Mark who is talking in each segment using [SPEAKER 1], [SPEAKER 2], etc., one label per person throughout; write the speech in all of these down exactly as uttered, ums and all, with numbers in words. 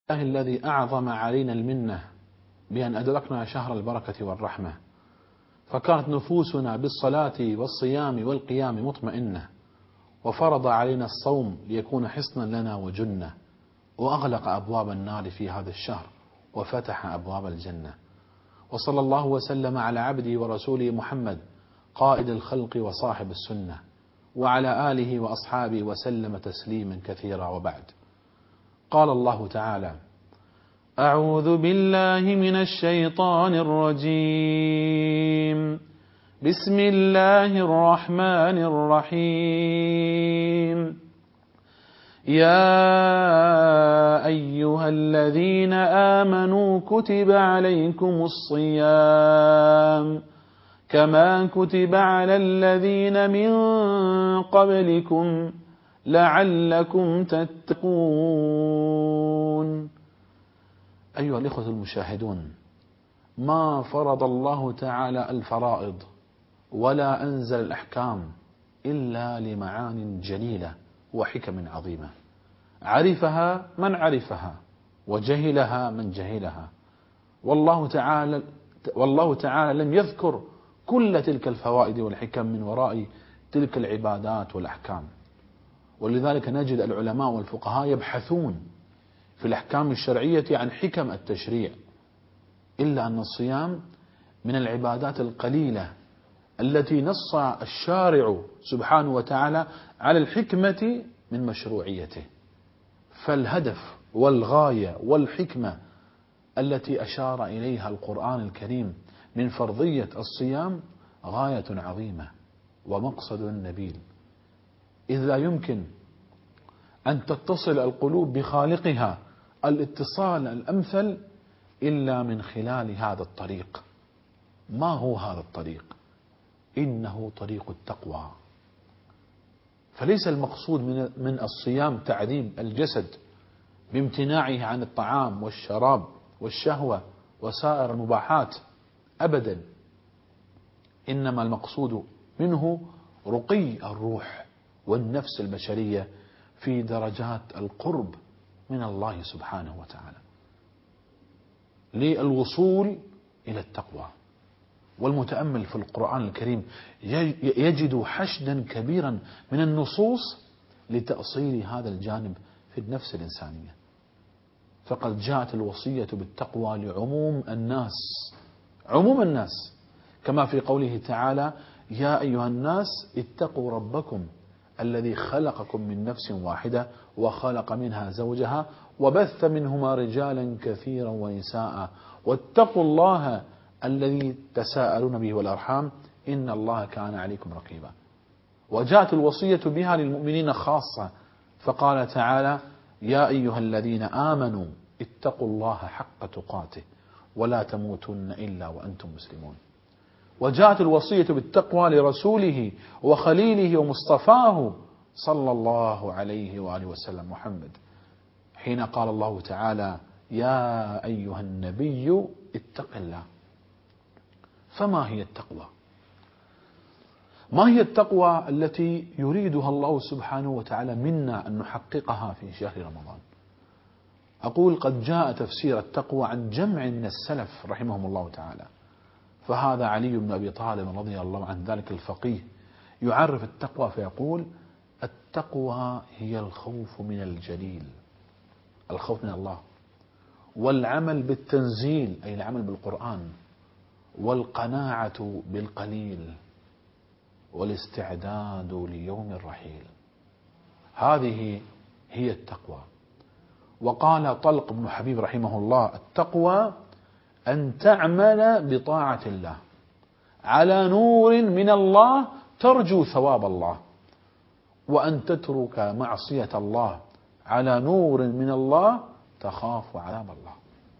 [SPEAKER 1] الله الذي أعظم علينا المنة بأن أدركنا شهر البركة والرحمة، فكانت نفوسنا بالصلاة والصيام والقيام مطمئنة، وفرض علينا الصوم ليكون حصنا لنا وجنة، وأغلق أبواب النار في هذا الشهر وفتح أبواب الجنة. وصلى الله وسلم على عبده ورسوله محمد قائد الخلق وصاحب السنة، وعلى آله وأصحابه وسلم تسليما كثيرا. وبعد، قال الله تعالى: أعوذ بالله من الشيطان الرجيم، بسم الله الرحمن الرحيم. يا أيها الذين آمنوا كتب عليكم الصيام كما كتب على الذين من قبلكم لعلكم تتقون. أيها الإخوة المشاهدون، ما فرض الله تعالى الفرائض ولا أنزل الأحكام إلا لمعان جليلة وحكم عظيمة، عرفها من عرفها وجهلها من جهلها. والله تعالى والله تعالى لم يذكر كل تلك الفوائد والحكم من وراء تلك العبادات والأحكام. ولذلك نجد العلماء والفقهاء يبحثون في الأحكام الشرعية عن حكم التشريع، إلا أن الصيام من العبادات القليلة التي نص الشارع سبحانه وتعالى على الحكمة من مشروعيته. فالهدف والغاية والحكمة التي أشار إليها القرآن الكريم من فرضية الصيام غاية عظيمة ومقصد نبيل، إذ لا يمكن أن تتصل القلوب بخالقها الاتصال الأمثل إلا من خلال هذا الطريق. ما هو هذا الطريق؟ إنه طريق التقوى. فليس المقصود من من الصيام تعذيب الجسد بامتناعه عن الطعام والشراب والشهوة وسائر المباحات أبدا، إنما المقصود منه رقي الروح والنفس البشرية في درجات القرب من الله سبحانه وتعالى للوصول إلى التقوى. والمتأمل في القرآن الكريم يجد حشدا كبيرا من النصوص لتأصيل هذا الجانب في النفس الإنسانية. فقد جاءت الوصية بالتقوى لعموم الناس، عموم الناس، كما في قوله تعالى: يا أيها الناس اتقوا ربكم الذي خلقكم من نفس واحدة وخلق منها زوجها وبث منهما رجالا كثيرا ونساء واتقوا الله الذي تساءلون به والأرحام إن الله كان عليكم رقيبا. وجاءت الوصية بها للمؤمنين خاصة، فقال تعالى: يا أيها الذين آمنوا اتقوا الله حق تقاته ولا تموتن إلا وأنتم مسلمون. وجاءت الوصية بالتقوى لرسوله وخليله ومصطفاه صلى الله عليه وآله وسلم محمد، حين قال الله تعالى: يا أيها النبي اتق الله. فما هي التقوى؟ ما هي التقوى التي يريدها الله سبحانه وتعالى منا أن نحققها في شهر رمضان؟ أقول قد جاء تفسير التقوى عن جمع من السلف رحمهم الله تعالى. فهذا علي بن أبي طالب رضي الله عن ذلك الفقيه يعرف التقوى فيقول: التقوى هي الخوف من الجليل، الخوف من الله، والعمل بالتنزيل أي العمل بالقرآن، والقناعة بالقليل، والاستعداد ليوم الرحيل. هذه هي التقوى. وقال طلق بن حبيب رحمه الله: التقوى أن تعمل بطاعة الله على نور من الله ترجو ثواب الله، وأن تترك معصية الله على نور من الله تخاف عذاب الله.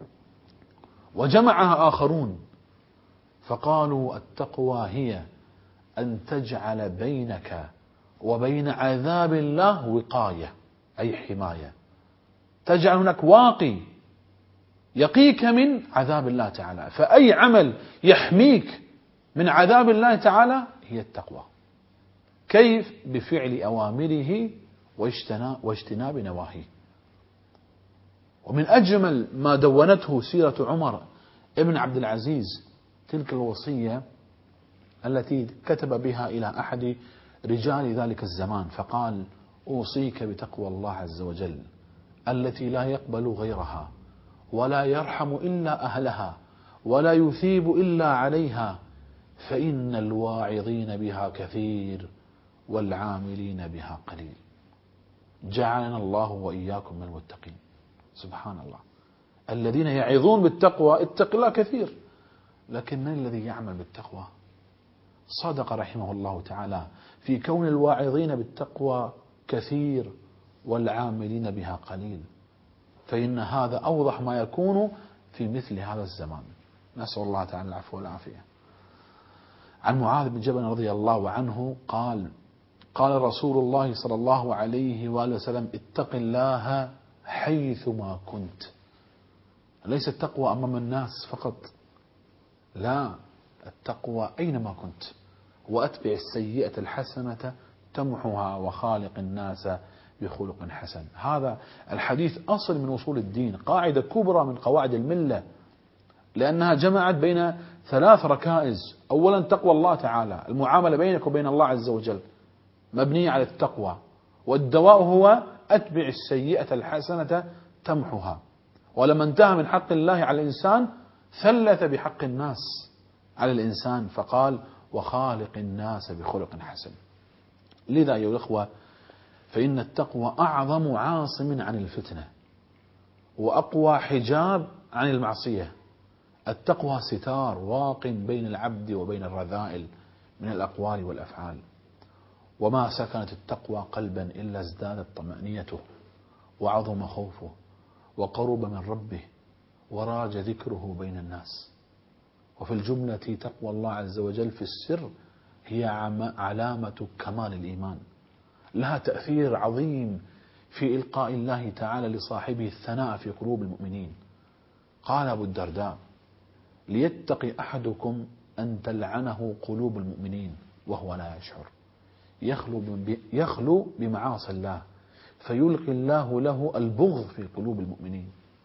[SPEAKER 1] وجمعها آخرون فقالوا: التقوى هي أن تجعل بينك وبين عذاب الله وقاية أي حماية، تجعل هناك واقي يقيك من عذاب الله تعالى. فأي عمل يحميك من عذاب الله تعالى هي التقوى. كيف؟ بفعل أوامره واجتناب نواهيه. ومن أجمل ما دونته سيرة عمر ابن عبد العزيز تلك الوصية التي كتب بها إلى أحد رجال ذلك الزمان، فقال: أوصيك بتقوى الله عز وجل التي لا يقبل غيرها ولا يرحم إلا أهلها ولا يثيب إلا عليها، فإن الواعظين بها كثير والعاملين بها قليل. جعلنا الله وإياكم من المتقين. سبحان الله، الذين يعظون بالتقوى اتق الله كثير، لكن من الذي يعمل بالتقوى؟ صدق رحمه الله تعالى في كون الواعظين بالتقوى كثير والعاملين بها قليل، فإن هذا أوضح ما يكون في مثل هذا الزمان. نسأل الله تعالى العفو والعافية. عن معاذ بن جبل رضي الله عنه قال: قال رسول الله صلى الله عليه وآله وسلم: اتق الله حيثما كنت. ليس التقوى أمام الناس فقط، لا، التقوى أينما كنت. وأتبع السيئة الحسنة تمحها وخالق الناس بخلق حسن. هذا الحديث أصل من أصول الدين، قاعدة كبرى من قواعد الملة، لأنها جمعت بين ثلاث ركائز. أولا تقوى الله تعالى، المعاملة بينك وبين الله عز وجل مبنية على التقوى، والدواء هو أتبع السيئة الحسنة تمحها. ولما انتهى من حق الله على الإنسان ثلث بحق الناس على الإنسان فقال: وخالق الناس بخلق حسن. لذا أيها الأخوة، فإن التقوى أعظم عاصم عن الفتنة وأقوى حجاب عن المعصية. التقوى ستار واق بين العبد وبين الرذائل من الأقوال والأفعال. وما سكنت التقوى قلبا إلا ازدادت طمأنينته وعظم خوفه وقرب من ربه وراج ذكره بين الناس. وفي الجملة تقوى الله عز وجل في السر هي علامة كمال الإيمان، لها تأثير عظيم في إلقاء الله تعالى لصاحبه الثناء في قلوب المؤمنين. قال أبو الدرداء: ليتقي أحدكم أن تلعنه قلوب المؤمنين وهو لا يشعر، يخلو يخلو بمعاصي الله فيلقي الله له البغض في قلوب المؤمنين.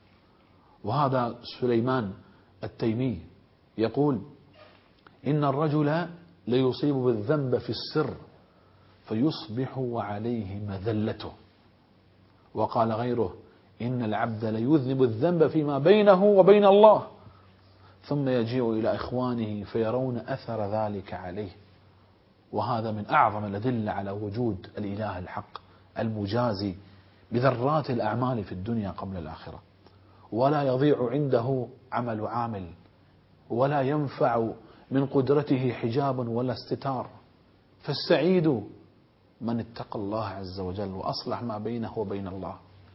[SPEAKER 1] وهذا سليمان التيمي يقول: إن الرجل ليصيب بالذنب في السر فيصبح وعليه مذلته. وقال غيره: إن العبد ليذنب الذنب فيما بينه وبين الله ثم يجيء إلى إخوانه فيرون أثر ذلك عليه. وهذا من أعظم الأدلة على وجود الإله الحق المجازي بذرات الأعمال في الدنيا قبل الآخرة، ولا يضيع عنده عمل عامل، ولا ينفع من قدرته حجاب ولا استتار. فالسعيد من اتقى الله عز وجل وأصلح ما بينه وبين الله،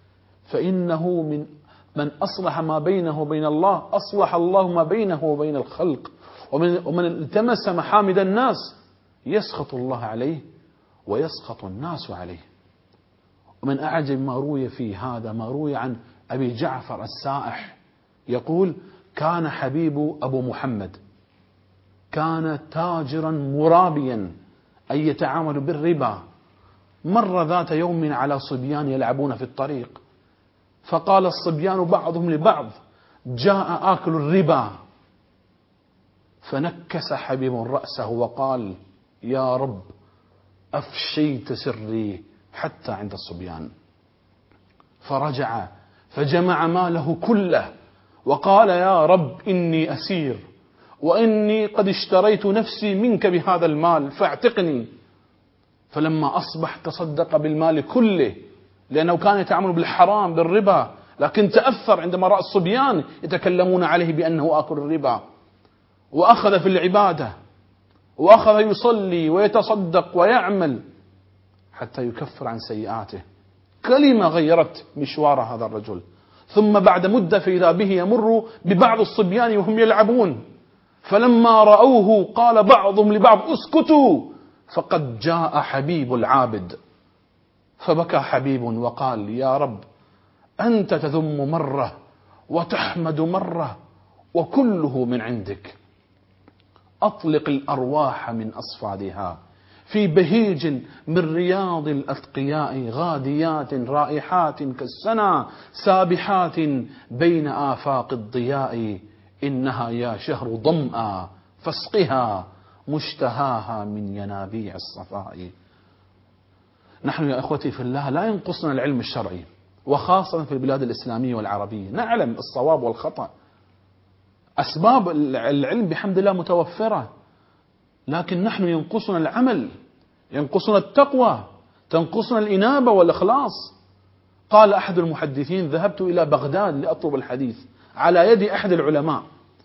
[SPEAKER 1] فإنه من من أصلح ما بينه وبين الله أصلح الله ما بينه وبين الخلق. ومن, ومن التمس محامد الناس يسخط الله عليه ويسخط الناس عليه. ومن أعجب ما روي في هذا ما روي عن أبي جعفر السائح يقول: كان حبيب أبو محمد كان تاجرا مرابيا أي يتعامل بالربا. مر ذات يوم على صبيان يلعبون في الطريق، فقال الصبيان بعضهم لبعض: جاء آكل الربا. فنكس حبيب رأسه وقال: يا رب أفشيت سري حتى عند الصبيان. فرجع فجمع ماله كله وقال: يا رب إني أسير وإني قد اشتريت نفسي منك بهذا المال فاعتقني. فلما أصبح تصدق بالمال كله، لأنه كان يتعامل بالحرام بالربا، لكن تأثر عندما رأى الصبيان يتكلمون عليه بأنه آكل الربا، وأخذ في العبادة وأخذ يصلي ويتصدق ويعمل حتى يكفر عن سيئاته. كلمة غيرت مشوار هذا الرجل. ثم بعد مدة فإذا به يمر ببعض الصبيان وهم يلعبون، فلما رأوه قال بعضهم لبعض: اسكتوا فقد جاء حبيب العابد. فبكى حبيب وقال: يا رب أنت تذم مرة وتحمد مرة وكله من عندك. أطلق الأرواح من أصفادها في بهيج من رياض الأتقياء، غاديات رائحات كالسنا، سابحات بين آفاق الضياء، إنها يا شهر ظمأ فاسقها مشتهاها من ينابيع الصفاء. نحن يا أخوتي في الله لا ينقصنا العلم الشرعي، وخاصة في البلاد الإسلامية والعربية، نعلم الصواب والخطأ، أسباب العلم بحمد الله متوفرة، لكن نحن ينقصنا العمل، ينقصنا التقوى، تنقصنا الإنابة والإخلاص. قال أحد المحدثين: ذهبت إلى بغداد لأطلب الحديث على يد أحد العلماء،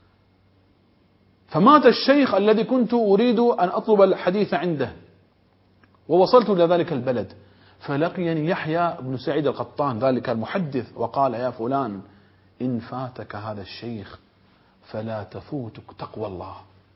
[SPEAKER 1] فمات الشيخ الذي كنت أريد أن أطلب الحديث عنده، ووصلت إلى ذلك البلد، فلقيني يحيى بن سعيد القطان ذلك المحدث، وقال: يا فلان، إن فاتك هذا الشيخ فلا تفوتك تقوى الله،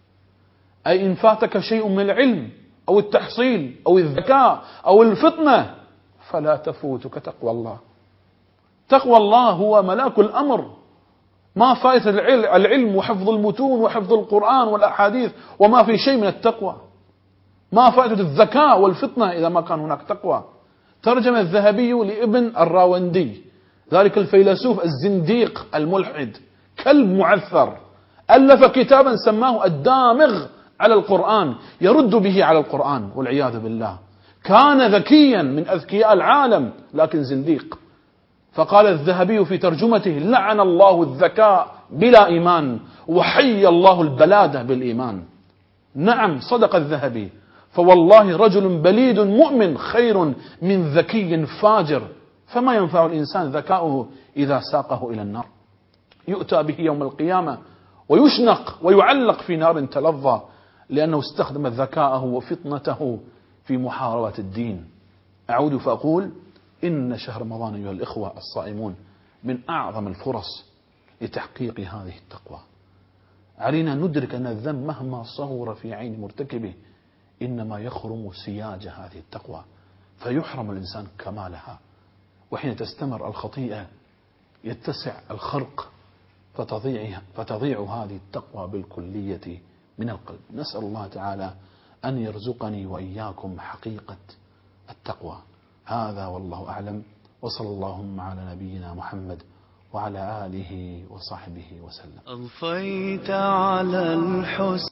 [SPEAKER 1] أي إن فاتك شيء من العلم أو التحصيل أو الذكاء أو الفطنة فلا تفوتك تقوى الله. تقوى الله هو ملاك الأمر. ما فائدة العلم وحفظ المتون وحفظ القرآن والأحاديث وما في شيء من التقوى؟ ما فائدة الذكاء والفطنة إذا ما كان هناك تقوى؟ ترجم الذهبي لابن الراوندي، ذلك الفيلسوف الزنديق الملحد كلب معثر، ألف كتابا سماه الدامغ على القرآن، يرد به على القرآن والعياذ بالله. كان ذكيا من أذكياء العالم لكن زنديق. فقال الذهبي في ترجمته: لعن الله الذكاء بلا إيمان، وحي الله البلادة بالإيمان. نعم، صدق الذهبي، فوالله رجل بليد مؤمن خير من ذكي فاجر، فما ينفع الإنسان ذكاؤه إذا ساقه إلى النار. يؤتى به يوم القيامة ويشنق ويعلق في نار تلظى، لأنه استخدم ذكاءه وفطنته في محاربة الدين. أعود فأقول: إن شهر رمضان أيها الإخوة الصائمون من أعظم الفرص لتحقيق هذه التقوى. علينا ندرك أن الذنب مهما صغر في عين مرتكبه إنما يخرم سياج هذه التقوى، فيحرم الإنسان كمالها. وحين تستمر الخطيئة يتسع الخرق فتضيع, فتضيع هذه التقوى بالكلية من القلب. نسأل الله تعالى أن يرزقني وإياكم حقيقة التقوى. هذا والله أعلم، وصلى اللهم على نبينا محمد وعلى آله وصحبه وسلم.
[SPEAKER 2] أضفيت على الحسن